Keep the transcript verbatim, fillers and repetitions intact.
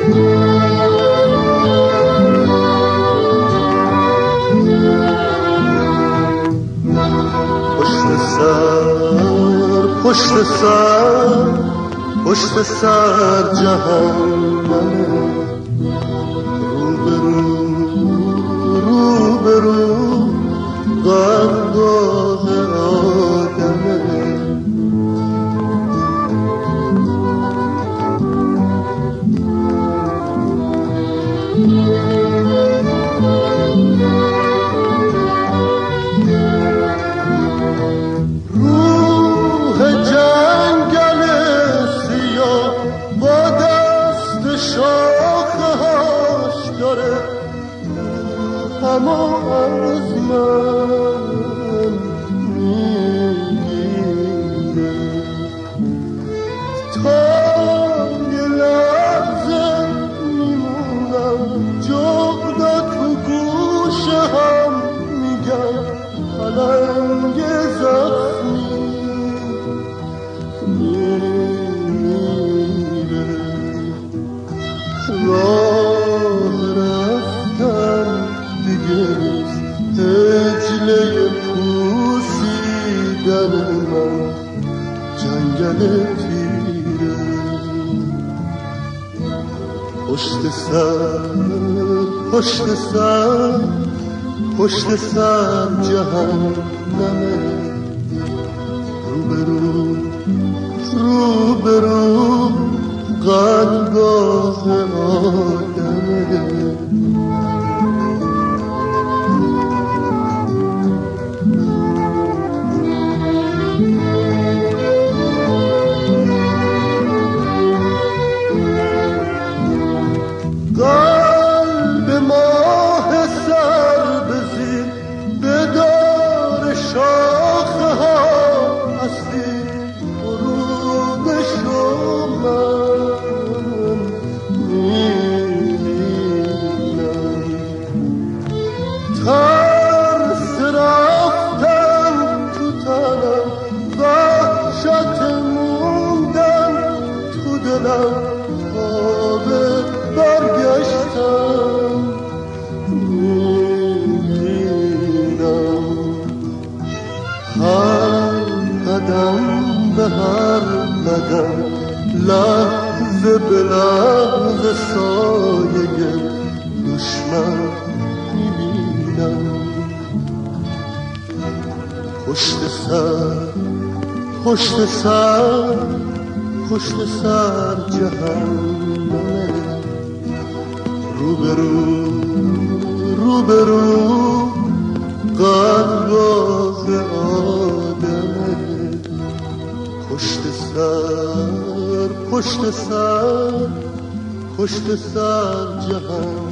پشت سر پشت سر جهنمه، روبرو روبرو قلبگاه آدمه. اما از من میگیره تا یه لحظه میمونم جغدا تو گوشه هم میگم پلنگ زخمی میمیره. راه رفتن هجله پوسیدن من جنگل تیره. پشت سر پشت سر پشت سر جهنمه، روبرو روبرو قلبگاه آدمه. لحظه به لحظه سایه دشمن میبینم. پشت سر پشت سر پشت سر جهنمه، روبرو روبرو قلبگاه آدمه. پشت سر پشت سر پشت سر جهنم.